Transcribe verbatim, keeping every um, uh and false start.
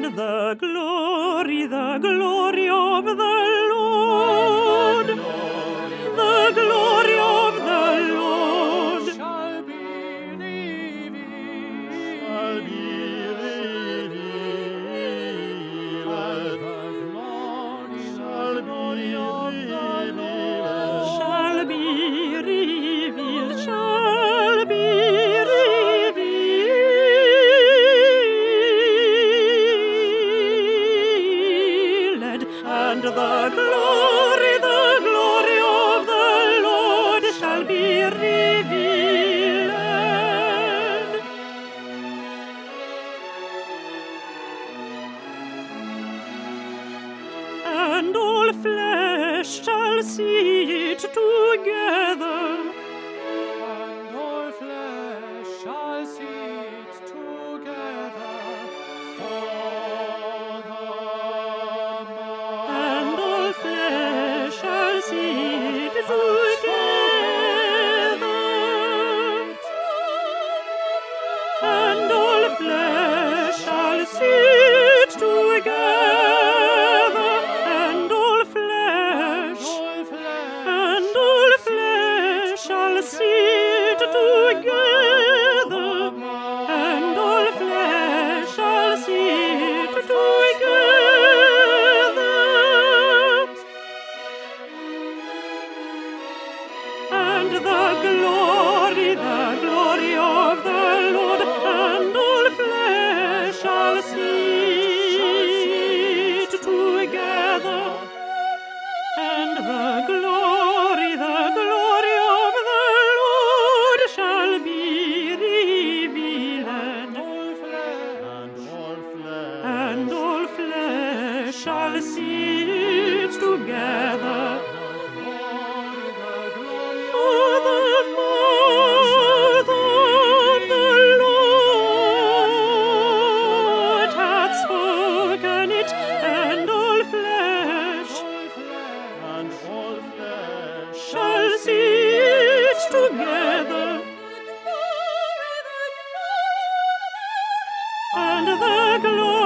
And the glory, the glory of the Lord, the glory of the Lord shall be revealed, shall be revealed, and the glory, the glory of the Lord shall be revealed, shall be revealed, and the glory, the glory of the Lord shall be revealed. And all flesh shall see it together, and all flesh shall see it together, for the and all flesh shall see it together, and all flesh shall see it together, and all flesh, all flesh and all flesh shall see it together, and all flesh shall see it together, and the glory, the glory of the Lord, and all flesh shall see it together, and the glory, the glory of the Lord shall be revealed, all flesh and all flesh, and all flesh shall see it together. For the mouth of the Lord hath spoken it, and all flesh and all flesh, shall see it together, and the glory